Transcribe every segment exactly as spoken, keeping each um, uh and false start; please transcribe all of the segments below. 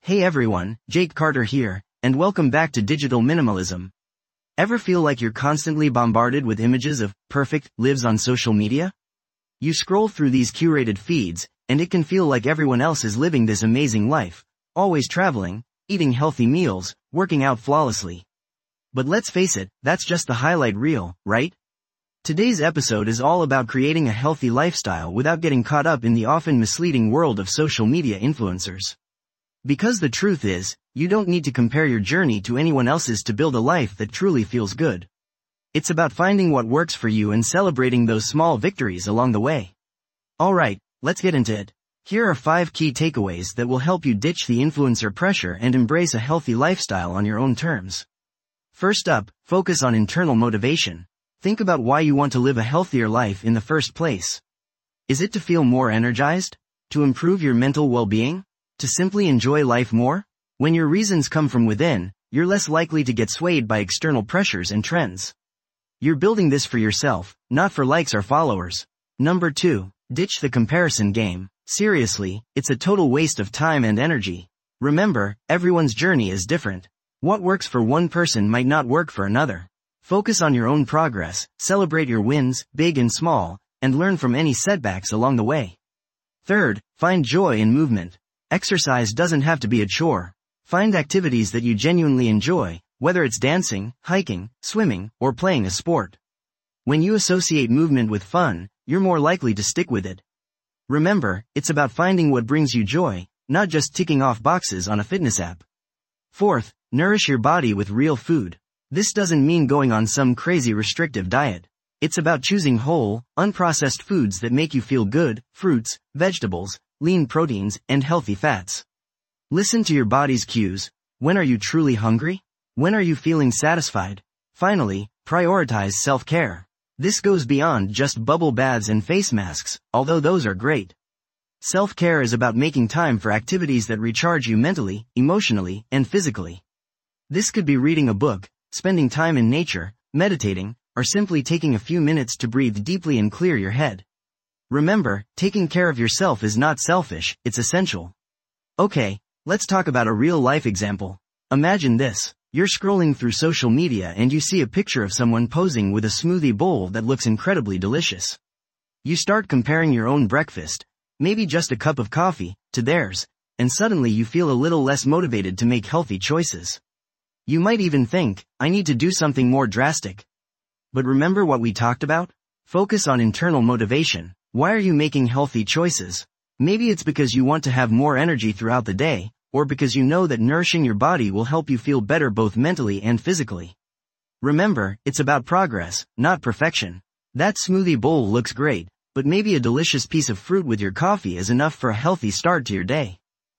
Hey everyone, Jake Carter here, and welcome back to Digital Minimalism. Ever feel like you're constantly bombarded with images of perfect lives on social media? You scroll through these curated feeds, and it can feel like everyone else is living this amazing life, always traveling, eating healthy meals, working out flawlessly. But let's face it, that's just the highlight reel, right? Today's episode is all about creating a healthy lifestyle without getting caught up in the often misleading world of social media influencers. Because the truth is, you don't need to compare your journey to anyone else's to build a life that truly feels good. It's about finding what works for you and celebrating those small victories along the way. Alright, let's get into it. Here are five key takeaways that will help you ditch the influencer pressure and embrace a healthy lifestyle on your own terms. First up, focus on internal motivation. Think about why you want to live a healthier life in the first place. Is it to feel more energized? To improve your mental well-being? To simply enjoy life more? When your reasons come from within, you're less likely to get swayed by external pressures and trends. You're building this for yourself, not for likes or followers. Number two, ditch the comparison game. Seriously, it's a total waste of time and energy. Remember, everyone's journey is different. What works for one person might not work for another. Focus on your own progress, celebrate your wins, big and small, and learn from any setbacks along the way. Third, find joy in movement. Exercise doesn't have to be a chore. Find activities that you genuinely enjoy, whether it's dancing, hiking, swimming, or playing a sport. When you associate movement with fun, you're more likely to stick with it. Remember, it's about finding what brings you joy, not just ticking off boxes on a fitness app. Fourth, nourish your body with real food. This doesn't mean going on some crazy restrictive diet. It's about choosing whole, unprocessed foods that make you feel good, fruits, vegetables, lean proteins, and healthy fats. Listen to your body's cues. When are you truly hungry? When are you feeling satisfied? Finally, prioritize self-care. This goes beyond just bubble baths and face masks, although those are great. Self-care is about making time for activities that recharge you mentally, emotionally, and physically. This could be reading a book, spending time in nature, meditating, or simply taking a few minutes to breathe deeply and clear your head. Remember, taking care of yourself is not selfish, it's essential. Okay, let's talk about a real-life example. Imagine this. You're scrolling through social media and you see a picture of someone posing with a smoothie bowl that looks incredibly delicious. You start comparing your own breakfast, maybe just a cup of coffee, to theirs, and suddenly you feel a little less motivated to make healthy choices. You might even think, I need to do something more drastic. But remember what we talked about? Focus on internal motivation. Why are you making healthy choices? Maybe it's because you want to have more energy throughout the day, or because you know that nourishing your body will help you feel better both mentally and physically. Remember, it's about progress, not perfection. That smoothie bowl looks great, but maybe a delicious piece of fruit with your coffee is enough for a healthy start to your day.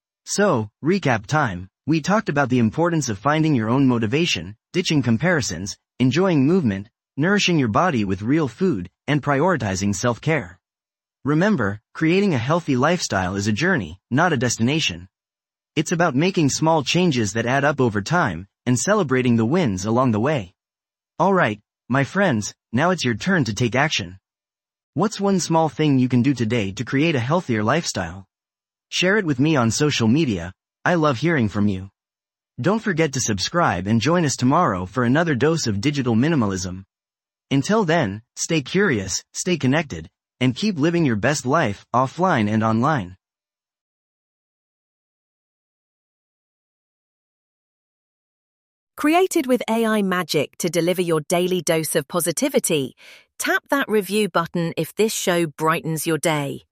So, recap time. We talked about the importance of finding your own motivation, ditching comparisons, enjoying movement, nourishing your body with real food, and prioritizing self-care. Remember, creating a healthy lifestyle is a journey, not a destination. It's about making small changes that add up over time, and celebrating the wins along the way. Alright, my friends, now it's your turn to take action. What's one small thing you can do today to create a healthier lifestyle? Share it with me on social media. I love hearing from you. Don't forget to subscribe and join us tomorrow for another dose of digital minimalism. Until then, stay curious, stay connected, and keep living your best life, offline and online. Created with A I magic to deliver your daily dose of positivity, tap that review button if this show brightens your day.